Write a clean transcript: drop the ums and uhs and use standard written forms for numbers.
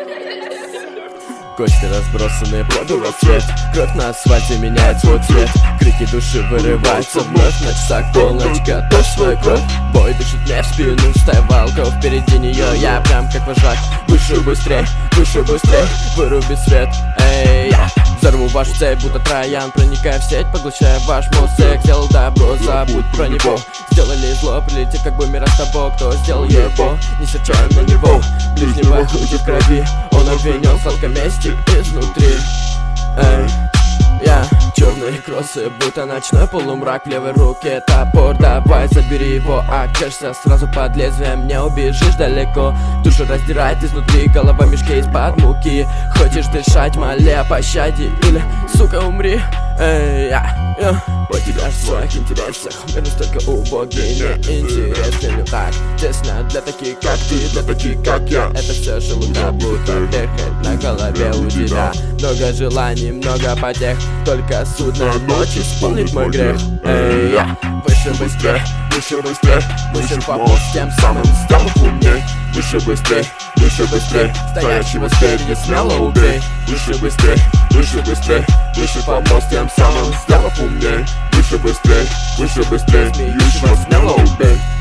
Кости разбросаны по рассвет. Кровь на асфальте меняет свой цвет. Крики души вырываются вновь. На часах полночь, готовь свою кровь. Бой дышит мне в спину, стая волков. Впереди нее я прям как вожак. Выше, быстрей, выруби свет. Эй, я взорву вашу цепь, будто Троян. Проникая в сеть, поглощая ваш мозг. Сделал добро, забудь про него. Сделали зло, прилетит как бумеранг того, кто сделал его. Не серчаем на него, ближнего будет в крови. Он обвинен в сладком месте изнутри. Эй, я черные кроссы, будто ночной полумрак. В левой руке топор, давай забери его. Окажешься сразу под лезвием, не убежишь далеко. Душу раздирает изнутри, голова в мешке из-под муки. Хочешь дышать, моли о пощаде или, сука, умри. Эй, у тебя в своих интересах мир настолько убогий, неинтересный. Так тесно для таких, как ты, для таких, как я. Это все шелуха, будто перхоть на голове у тебя. Много желаний, много потех, только судная ночь исполнит мой грех. Эй, выше, быстрее, выше по мост, тем самым сделав умней. Выше, быстрей, стоящего спереди смело убей. Выше, быстрей, выше по мост, тем самым сделав умней. Выше, быстрей, смеющего смело убей.